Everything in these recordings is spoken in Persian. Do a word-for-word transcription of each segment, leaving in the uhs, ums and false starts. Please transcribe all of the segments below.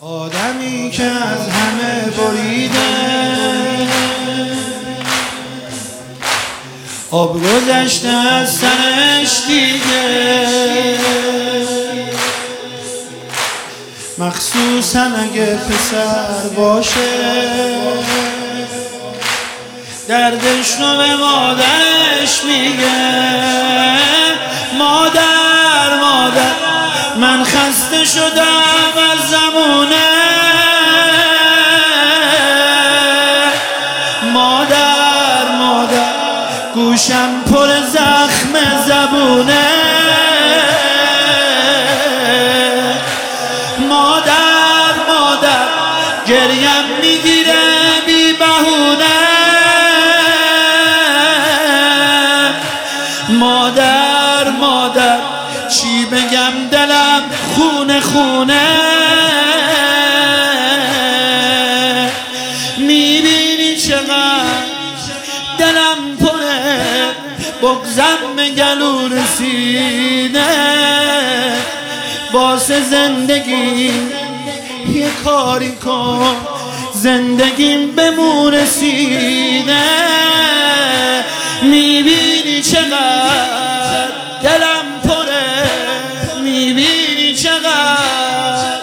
آدمی که از همه بریده، آب گذشته از سرش دیگه، مخصوصا اگه پسر باشه، دردش رو به مادرش میگه. مادر مادر من خسته شدم از زمونه، مادر مادر گوشم پر زخم زبونه، مادر مادر گریم میگیره بی بهونه، مادر مادر چی بگم دلم خونه خونه. میبینی چقدر دلم پره، بغضم به گلو رسیده، واسه زندگی یه کاری کن، زندگیم بمون رسیده. میبینی چقدر دلم پره، میبینی چقدر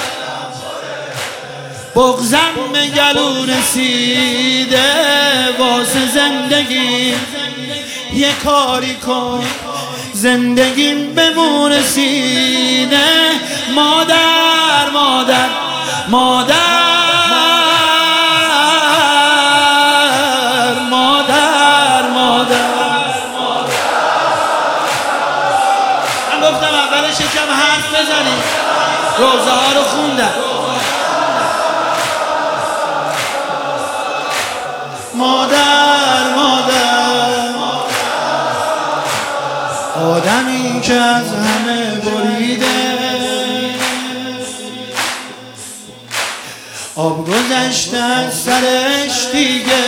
بغضم به گلو رسیده، واسه زندگی یه کاری کن، زندگیم بمون رسیده. مادر مادر مادر مادر مادر من گفتم اولش یکم حرف بزنیم، روزه ها رو خوندم. مادر مادر آدمی که از همه بریده، آب گذشته از سرش دیگه،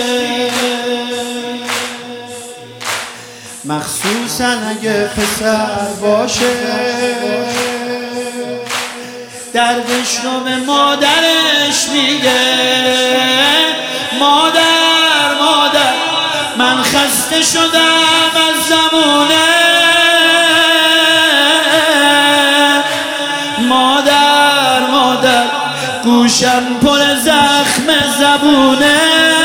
مخصوصا اگه پسر باشه، دردش رو به مادرش میگه. مادر مادر من خسته شدم از زمونه، مادر مادر گوشم پر زخم زبونه،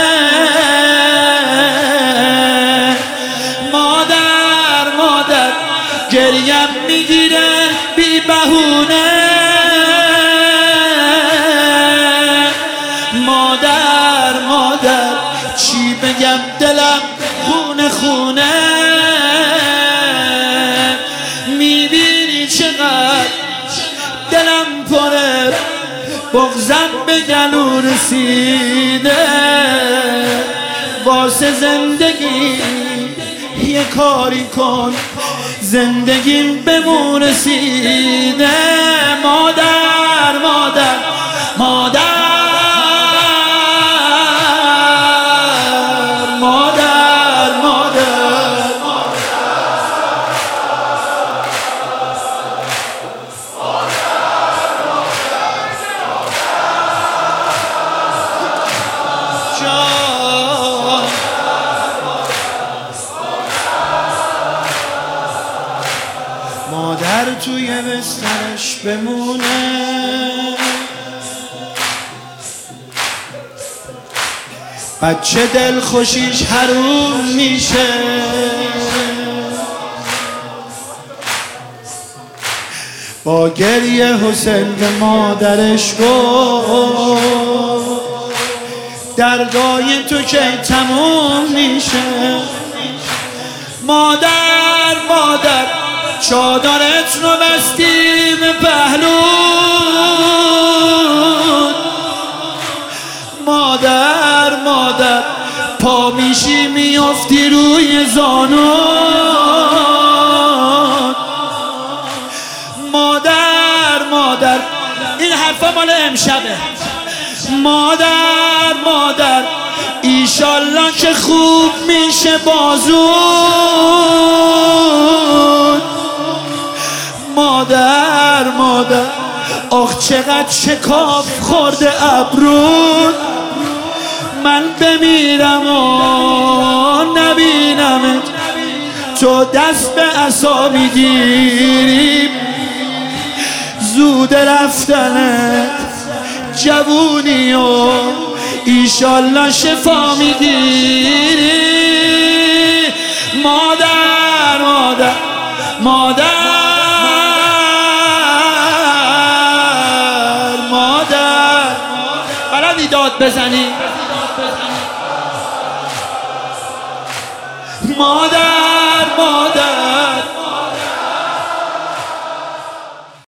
مادر مادر گریم میگیره بی بهونه، مادر مادر چی بگم دلم خونه خونه. میبینی چقدر دلم پره، بغضم به گلو رسیده، واسه زندگی یه کاری کن، زندگیم بمون رسیده. مادر مادر مادر مادر مادر جان مادر توی بسترش بمونه، بچه دل خوشیش حروم میشه، با گریه حسین به مادرش گفت دردای تو که تموم میشه. مادر مادر چادرت رو بستی به پهلوت، مادر مادر پا میشی میافتی روی زانوت، مادر مادر این حرفا مال امشبه. مادر مادر ایشالله که خوب میشه بازوت، مادر مادر آخ چقدر شکاف خورده ابرون، من بمیرم و نبینمت، تو دست به عصا میگیری، زود رفتنت جوونی و ایشالله شفا میگیری. مادر مادر مادر مادر بلدی داد بزنی؟ مادر